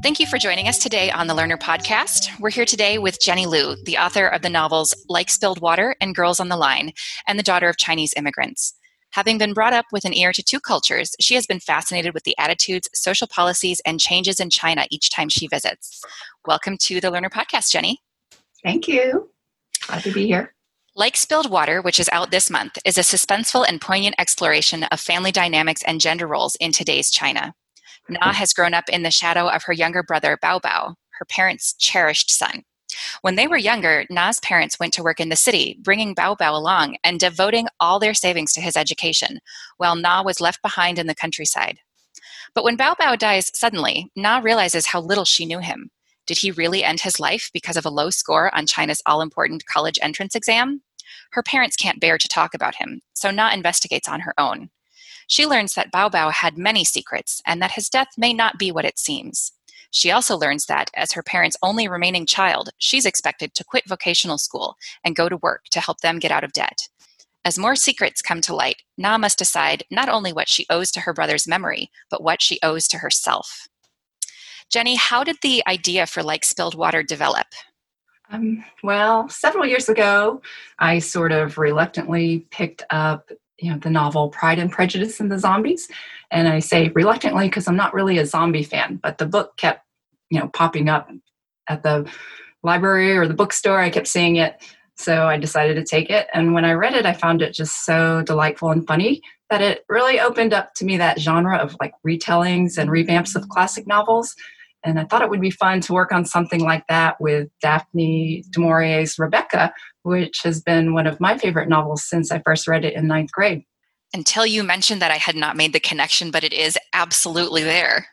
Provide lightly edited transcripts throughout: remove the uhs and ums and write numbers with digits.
Thank you for joining us today on the Learner Podcast. We're here today with Jenny Liu, the author of the novels Like Spilled Water and Girls on the Line, and the daughter of Chinese immigrants. Having been brought up with an ear to two cultures, she has been fascinated with the attitudes, social policies, and changes in China each time she visits. Welcome to the Learner Podcast, Jenny. Thank you. Glad to be here. Like Spilled Water, which is out this month, is a suspenseful and poignant exploration of family dynamics and gender roles in today's China. Na has grown up in the shadow of her younger brother, Bao Bao, her parents' cherished son. When they were younger, Na's parents went to work in the city, bringing Bao Bao along and devoting all their savings to his education, while Na was left behind in the countryside. But when Bao Bao dies suddenly, Na realizes how little she knew him. Did he really end his life because of a low score on China's all-important college entrance exam? Her parents can't bear to talk about him, so Na investigates on her own. She learns that Bao Bao had many secrets and that his death may not be what it seems. She also learns that, as her parents' only remaining child, she's expected to quit vocational school and go to work to help them get out of debt. As more secrets come to light, Na must decide not only what she owes to her brother's memory, but what she owes to herself. Jenny, how did the idea for Like Spilled Water develop? Well, several years ago, I sort of reluctantly picked up the novel Pride and Prejudice and the Zombies. And I say reluctantly because I'm not really a zombie fan, but the book kept, popping up at the library or the bookstore. I kept seeing it. So I decided to take it. And when I read it, I found it just so delightful and funny that it really opened up to me that genre of like retellings and revamps of classic novels. And I thought it would be fun to work on something like that with Daphne du Maurier's Rebecca, which has been one of my favorite novels since I first read it in 9th grade. Until you mentioned that, I had not made the connection, but it is absolutely there.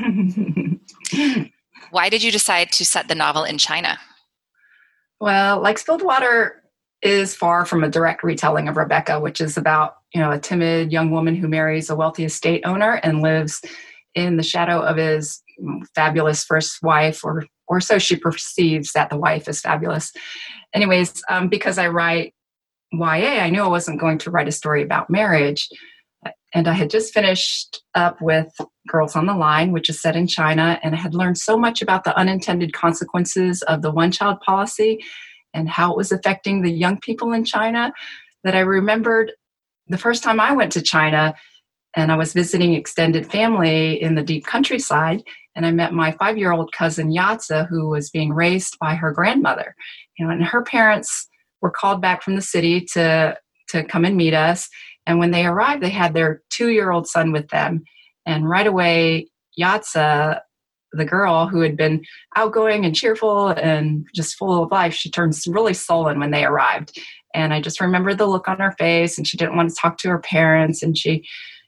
Why did you decide to set the novel in China? Well, Like Spilled Water is far from a direct retelling of Rebecca, which is about, a timid young woman who marries a wealthy estate owner and lives in the shadow of his fabulous first wife, or so she perceives that the wife is fabulous. Anyways, because I write YA, I knew I wasn't going to write a story about marriage. And I had just finished up with Girls on the Line, which is set in China, and I had learned so much about the unintended consequences of the one-child policy and how it was affecting the young people in China that I remembered the first time I went to China. And I was visiting extended family in the deep countryside, and I met my 5-year-old cousin Yatza, who was being raised by her grandmother. And her parents were called back from the city to come and meet us. And when they arrived, they had their 2-year-old son with them. And right away, Yatza, the girl who had been outgoing and cheerful and just full of life, she turned really sullen when they arrived. And I just remember the look on her face, and she didn't want to talk to her parents, and she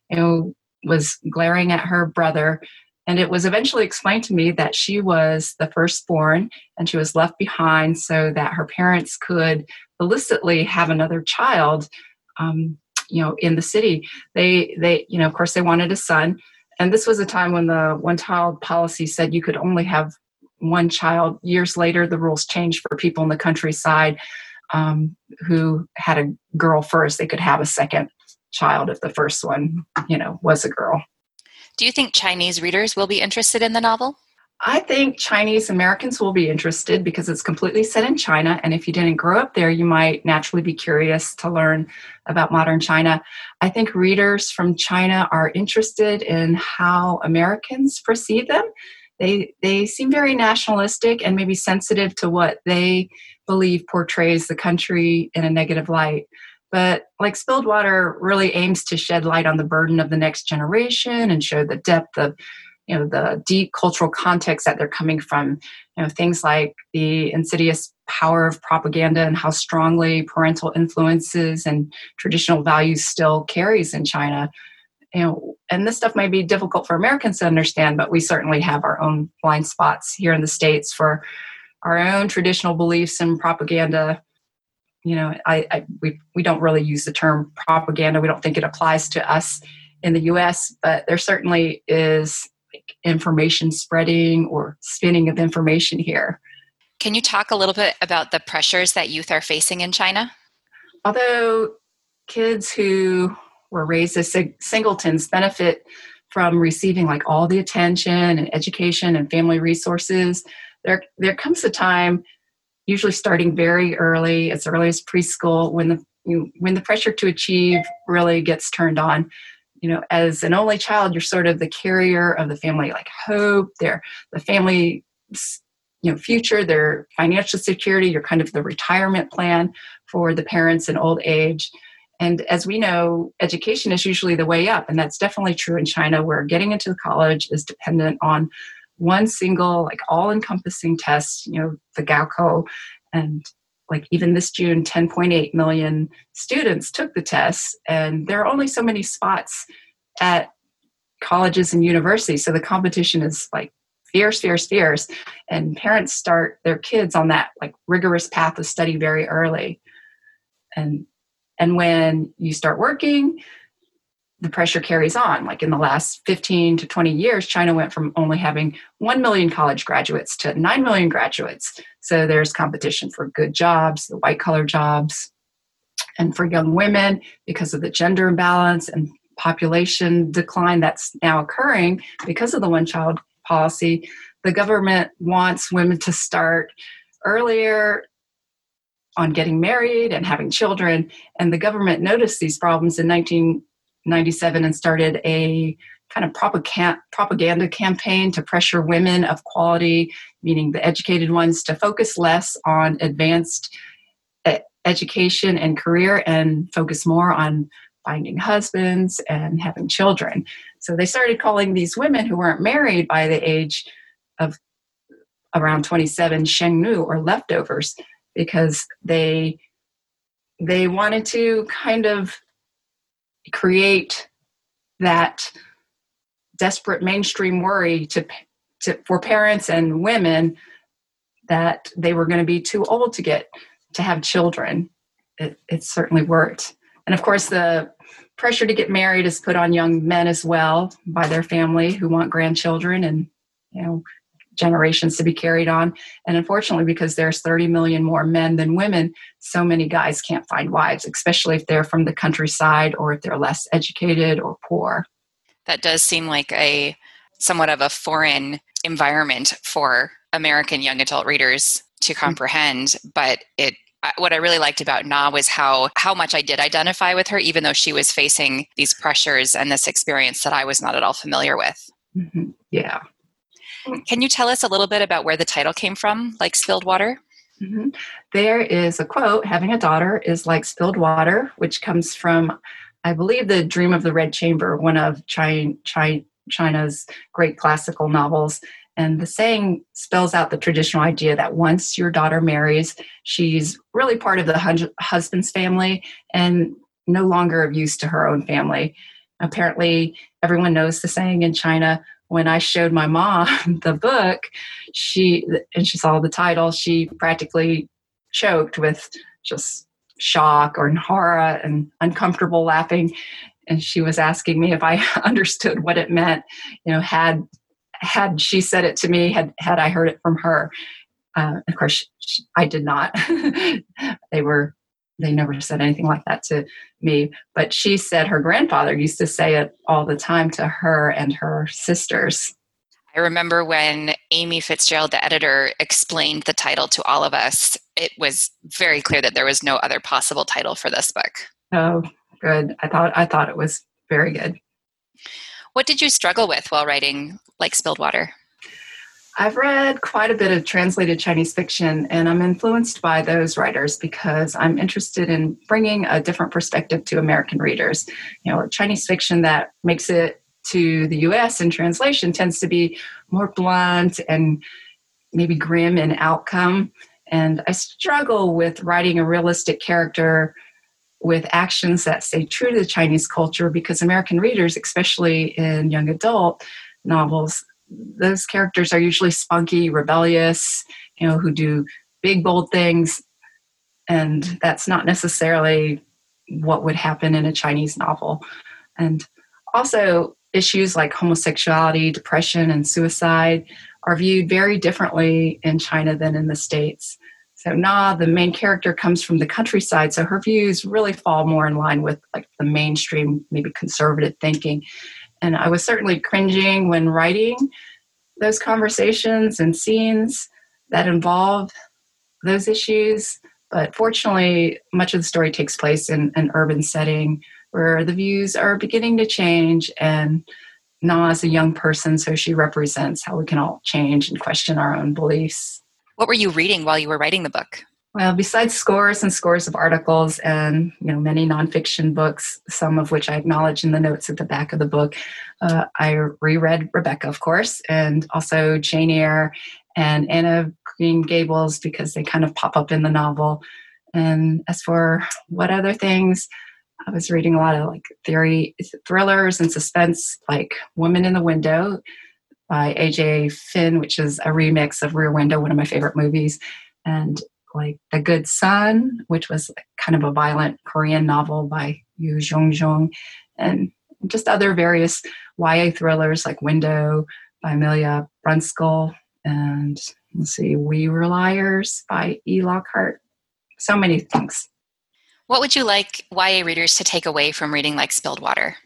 was glaring at her brother. And it was eventually explained to me that she was the firstborn and she was left behind so that her parents could illicitly have another child, in the city. They, of course, they wanted a son. And this was a time when the one-child policy said you could only have one child. Years later, the rules changed for people in the countryside who had a girl first. They could have a second child if the first one, was a girl. Do you think Chinese readers will be interested in the novel? I think Chinese Americans will be interested because it's completely set in China. And if you didn't grow up there, you might naturally be curious to learn about modern China. I think readers from China are interested in how Americans perceive them. They seem very nationalistic and maybe sensitive to what they believe portrays the country in a negative light. But Like Spilled Water really aims to shed light on the burden of the next generation and show the depth of, the deep cultural context that they're coming from. Things like the insidious power of propaganda and how strongly parental influences and traditional values still carries in China. And this stuff may be difficult for Americans to understand, but we certainly have our own blind spots here in the States for our own traditional beliefs and propaganda. We don't really use the term propaganda. We don't think it applies to us in the U.S., but there certainly is information spreading or spinning of information here. Can you talk a little bit about the pressures that youth are facing in China? Although kids who were raised as singletons benefit from receiving like all the attention and education and family resources, there comes a time, usually starting very early, as early as preschool, when the pressure to achieve really gets turned on. As an only child, you're sort of the carrier of the family, like hope, the family, future, their financial security. You're kind of the retirement plan for the parents in old age. And as we know, education is usually the way up. And that's definitely true in China, where getting into college is dependent on one single, like all-encompassing test, the Gaokao. And like even this June, 10.8 million students took the test, and there are only so many spots at colleges and universities. So the competition is like fierce, fierce, fierce. And parents start their kids on that like rigorous path of study very early. And when you start working, the pressure carries on. Like in the last 15 to 20 years, China went from only having 1 million college graduates to 9 million graduates. So there's competition for good jobs, the white-collar jobs, and for young women because of the gender imbalance and population decline that's now occurring because of the one-child policy. The government wants women to start earlier on getting married and having children, and the government noticed these problems in 1997 and started a kind of propaganda campaign to pressure women of quality, meaning the educated ones, to focus less on advanced education and career and focus more on finding husbands and having children. So they started calling these women who weren't married by the age of around 27 shengnu, or leftovers, because they wanted to kind of create that desperate mainstream worry for parents and women that they were going to be too old to have children. It certainly worked. And of course, the pressure to get married is put on young men as well by their family who want grandchildren and, generations to be carried on. And unfortunately, because there's 30 million more men than women, so many guys can't find wives, especially if they're from the countryside or if they're less educated or poor. That does seem like a somewhat of a foreign environment for American young adult readers to comprehend. But what I really liked about Na was how much I did identify with her, even though she was facing these pressures and this experience that I was not at all familiar with. Mm-hmm. Yeah. Can you tell us a little bit about where the title came from, Like Spilled Water? Mm-hmm. There is a quote, "Having a daughter is like spilled water," which comes from, I believe, The Dream of the Red Chamber, one of China's great classical novels. And the saying spells out the traditional idea that once your daughter marries, she's really part of the husband's family and no longer of use to her own family. Apparently, everyone knows the saying in China. When I showed my mom the book, she saw the title, she practically choked with just shock or horror and uncomfortable laughing. And she was asking me if I understood what it meant, had she said it to me, had I heard it from her. Of course, I did not. They never said anything like that to me. But she said her grandfather used to say it all the time to her and her sisters. I remember when Amy Fitzgerald, the editor, explained the title to all of us, it was very clear that there was no other possible title for this book. Oh, good. I thought it was very good. What did you struggle with while writing Like Spilled Water? I've read quite a bit of translated Chinese fiction, and I'm influenced by those writers because I'm interested in bringing a different perspective to American readers. Chinese fiction that makes it to the U.S. in translation tends to be more blunt and maybe grim in outcome. And I struggle with writing a realistic character with actions that stay true to the Chinese culture, because American readers, especially in young adult novels, those characters are usually spunky, rebellious, who do big, bold things. And that's not necessarily what would happen in a Chinese novel. And also, issues like homosexuality, depression, and suicide are viewed very differently in China than in the States. So Na, the main character, comes from the countryside, so her views really fall more in line with like the mainstream, maybe conservative thinking. And I was certainly cringing when writing those conversations and scenes that involve those issues. But fortunately, much of the story takes place in an urban setting where the views are beginning to change. And Na is a young person, so she represents how we can all change and question our own beliefs. What were you reading while you were writing the book? Well, besides scores and scores of articles and many nonfiction books, some of which I acknowledge in the notes at the back of the book, I reread Rebecca, of course, and also Jane Eyre and Anne of Green Gables because they kind of pop up in the novel. And as for what other things, I was reading a lot of thrillers and suspense, like Woman in the Window by A.J. Finn, which is a remix of Rear Window, one of my favorite movies, and like The Good Son, which was kind of a violent Korean novel by Yoo Jong-jung, and just other various YA thrillers like Window by Amelia Brunskill, and We Were Liars by E. Lockhart. So many things. What would you like YA readers to take away from reading Like Spilled Water?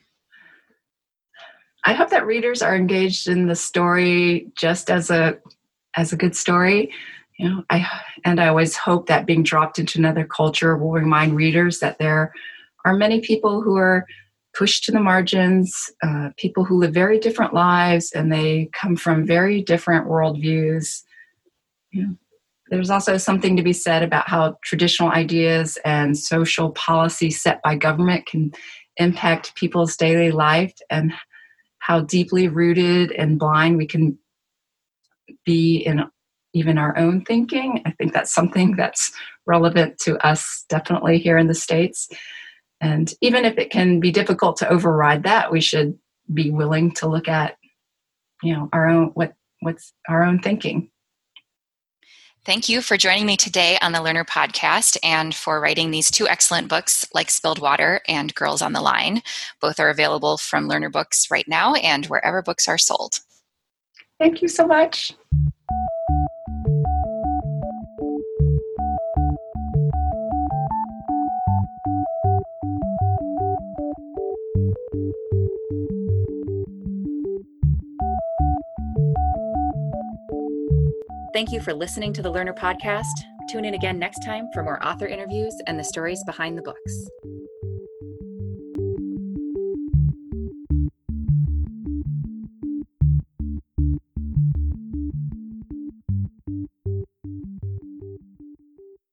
I hope that readers are engaged in the story just as a good story. I always hope that being dropped into another culture will remind readers that there are many people who are pushed to the margins, people who live very different lives, and they come from very different worldviews. There's also something to be said about how traditional ideas and social policy set by government can impact people's daily life and how deeply rooted and blind we can be in even our own thinking. I think that's something that's relevant to us definitely here in the States. And even if it can be difficult to override that, we should be willing to look at, our own, what's our own thinking. Thank you for joining me today on the Learner Podcast and for writing these two excellent books, Like Spilled Water and Girls on the Line. Both are available from Learner Books right now and wherever books are sold. Thank you so much. Thank you for listening to the Learner Podcast. Tune in again next time for more author interviews and the stories behind the books.